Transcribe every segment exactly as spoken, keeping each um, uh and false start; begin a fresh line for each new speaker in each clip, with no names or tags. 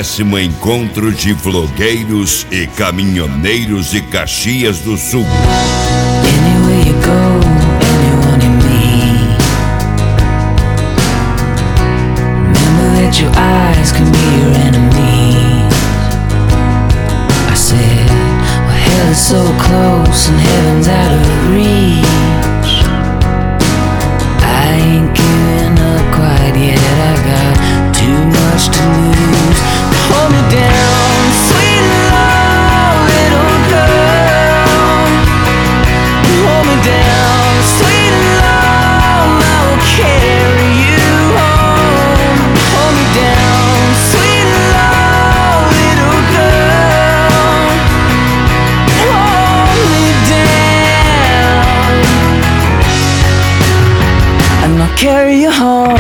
décimo encontro de vlogueiros e caminhoneiros de Caxias do Sul.
Anywhere you go, anyone you meet, remember that your eyes can be your enemies. I said, well, hell is so close and heaven's out of reach. I ain't giving up quite yet, I got too much to lose. Hold me down, sweet love, little girl. Hold me down, sweet love, I will carry you home. Hold me down, sweet love, little girl. Hold me down, and I'll carry you home.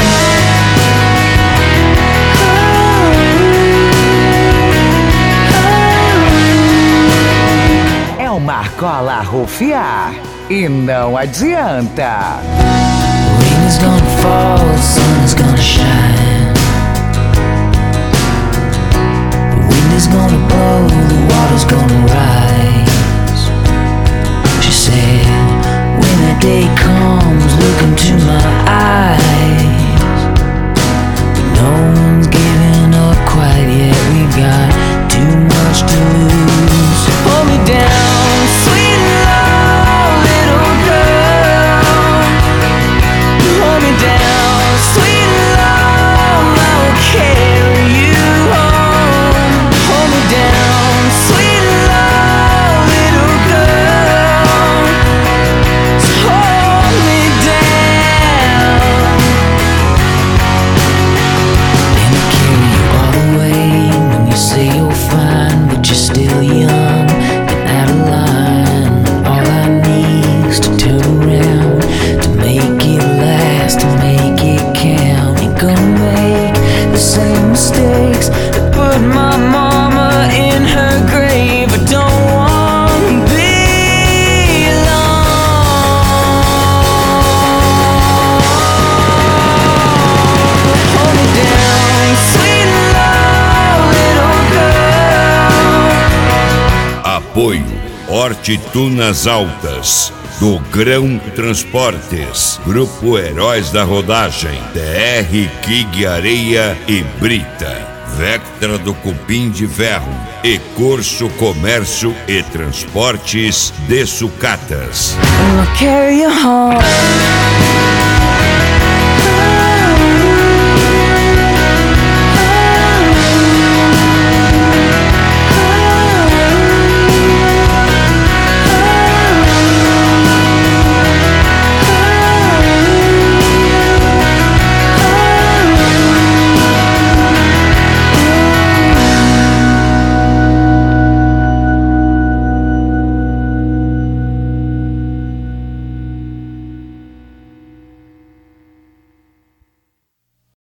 Marcola Rufiar e não adianta.
Rain is gonna fall, the sun is gonna shine. The wind is gonna blow, the water's gonna rise. She said, when that day comes, look into my eyes. But no one's giving up quite yet, we've got too much to lose. Hold me down, sweet love, little girl. Hold me down, sweet love, I will carry you home. Hold me down, sweet love, little girl. So hold me down, and I'll carry you all the way. When you say you're fine, but you're still young.
Apoio Hortitunas Altas, do Grão Transportes, Grupo Heróis da Rodagem, T R Kig Areia e Brita, Vectra do Cupim de Ferro e Curso Comércio e Transportes de Sucatas.
I'll carry you home.